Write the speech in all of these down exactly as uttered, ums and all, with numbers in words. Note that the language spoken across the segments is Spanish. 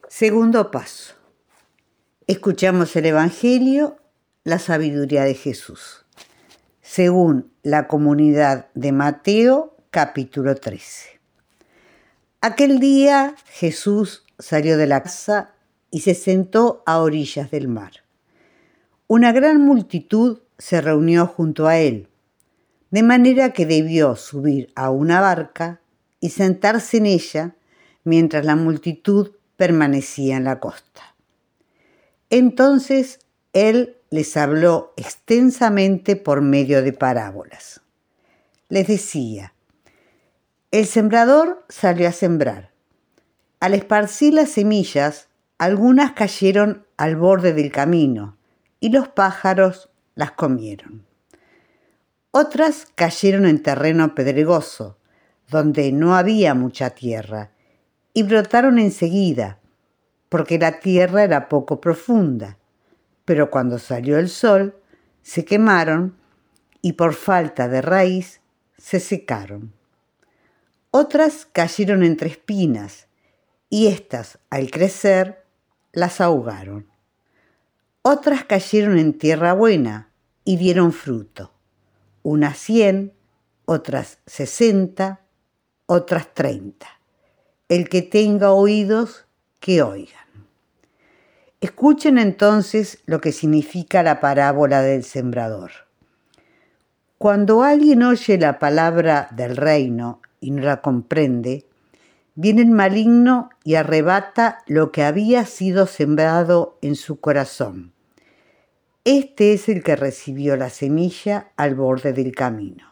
Segundo paso. Escuchamos el Evangelio, la sabiduría de Jesús, según la comunidad de Mateo, capítulo trece. Aquel día Jesús salió de la casa y se sentó a orillas del mar. Una gran multitud se reunió junto a él, de manera que debió subir a una barca y sentarse en ella mientras la multitud permanecía en la costa. Entonces él les habló extensamente por medio de parábolas. Les decía: el sembrador salió a sembrar. Al esparcir las semillas, algunas cayeron al borde del camino y los pájaros las comieron. Otras cayeron en terreno pedregoso, donde no había mucha tierra, y brotaron enseguida, porque la tierra era poco profunda. Pero cuando salió el sol, se quemaron y por falta de raíz se secaron. Otras cayeron entre espinas, y éstas, al crecer, las ahogaron. Otras cayeron en tierra buena y dieron fruto, unas cien, otras sesenta, otras treinta. El que tenga oídos, que oigan. Escuchen entonces lo que significa la parábola del sembrador. Cuando alguien oye la palabra del reino y no la comprende, viene el maligno y arrebata lo que había sido sembrado en su corazón. Este es el que recibió la semilla al borde del camino.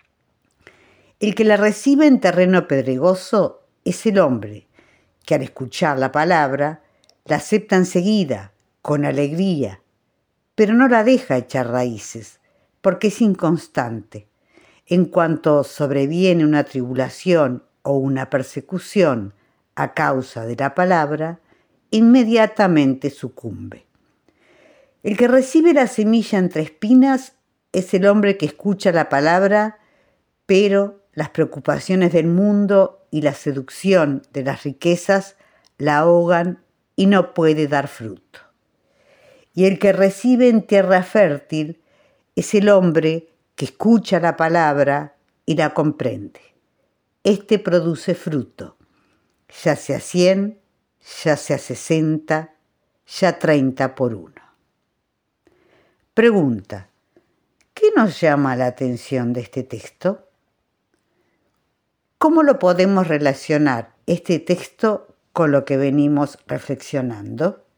El que la recibe en terreno pedregoso es el hombre que al escuchar la palabra la acepta enseguida, con alegría, pero no la deja echar raíces, porque es inconstante. En cuanto sobreviene una tribulación o una persecución a causa de la palabra, inmediatamente sucumbe. El que recibe la semilla entre espinas es el hombre que escucha la palabra, pero las preocupaciones del mundo y la seducción de las riquezas la ahogan y no puede dar fruto. Y el que recibe en tierra fértil es el hombre que escucha la palabra y la comprende. Este produce fruto, ya sea cien, ya sea sesenta, ya treinta por uno. Pregunta: ¿qué nos llama la atención de este texto? ¿Cómo lo podemos relacionar este texto con lo que venimos reflexionando?